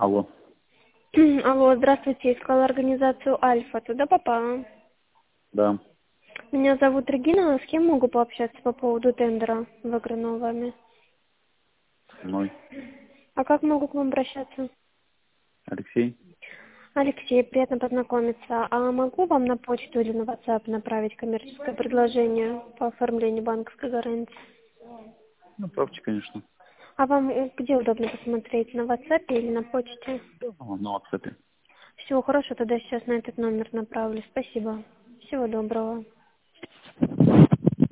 Алло. Алло, здравствуйте, искала организацию Альфа. Туда попала. Да. Меня зовут Регина. С кем могу пообщаться по поводу тендера, выигранного вами? Со мной. А как могу к вам обращаться? Алексей. Алексей, приятно познакомиться. А могу вам на почту или на WhatsApp направить коммерческое предложение по оформлению банковской гарантии? Направьте, конечно. А вам где удобно посмотреть? На WhatsApp или на почте? На WhatsApp. Все, хорошо, тогда сейчас на этот номер направлю. Спасибо. Всего доброго.